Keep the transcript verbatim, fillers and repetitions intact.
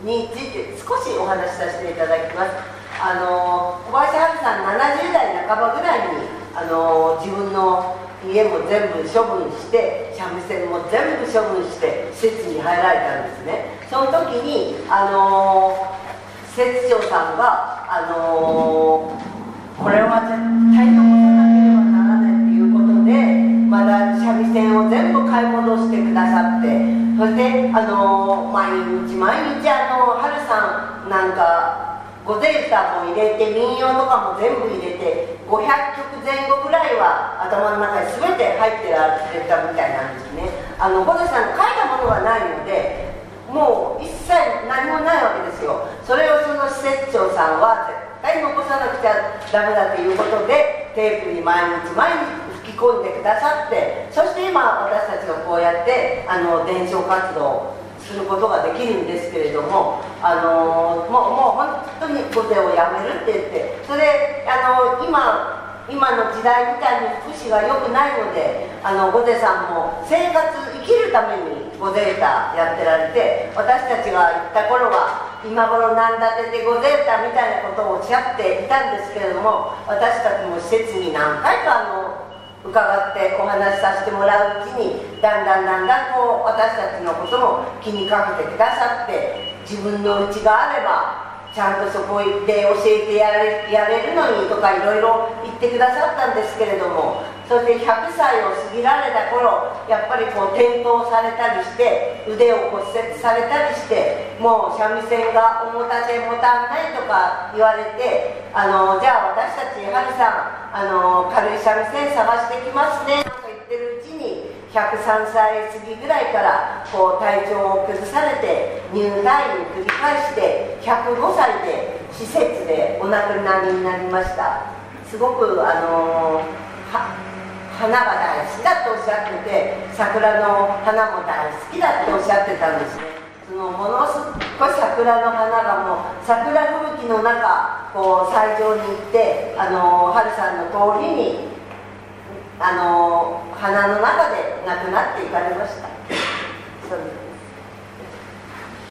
について少しお話しさせていただきます。あの小林春さんななじゅう代半ばぐらいにあの自分の家も全部処分して三味線も全部処分して施設に入られたんですね。その時にあの施設長さんがあのこれは絶対残さなければならないということでまだ三味線を全部買い戻してくださって、そしてあの毎日毎日あの春さんなんか御前歌も入れて民謡とかも全部入れてごひゃっきょくぜん後ぐらいは頭の中に全て入ってられたみたいなんですね。あの御前さん書いたものがないのでもう一切何もないわけですよ。それをその施設長さんは絶対残さなくちゃダメだということでテープに毎日毎日吹き込んでくださって、そして今私たちがこうやってあの伝承活動することができるんですけれども、あのもう、もう本当に御前をやめるって言って、それあの今今の時代みたいに福祉が良くないので、あの御前さんも生活生きるために御前歌やってられて、私たちが行った頃は今頃なんだってで御前歌みたいなことをおっしゃっていたんですけれども、私たちも施設に何回かあの伺ってお話しさせてもらううちにだんだんだんだんこう私たちのことも気にかけてくださって、自分の家があればちゃんとそこ行って教えてやれ、やれるのにとかいろいろ言ってくださったんですけれども、そしてひゃくさいを過ぎられた頃やっぱりこう転倒されたりして腕を骨折されたりしてもう三味線が重たて持たんないとか言われて、あのじゃあ私たち春さんあの軽い三味線探してきますねとか言ってるうちにひゃくさんさい過ぎぐらいからこう体調を崩されて入退院繰り返してひゃくごさいで施設でお亡くなりになりました。すごくあのは花が大好きだとおっしゃってて、桜の花も大好きだっておっしゃってたんですね。そのものすごい桜の花がもう桜吹雪の中こう斎場に行ってあの春さんの通りにあの花の中で亡くなっていかれました。そうです。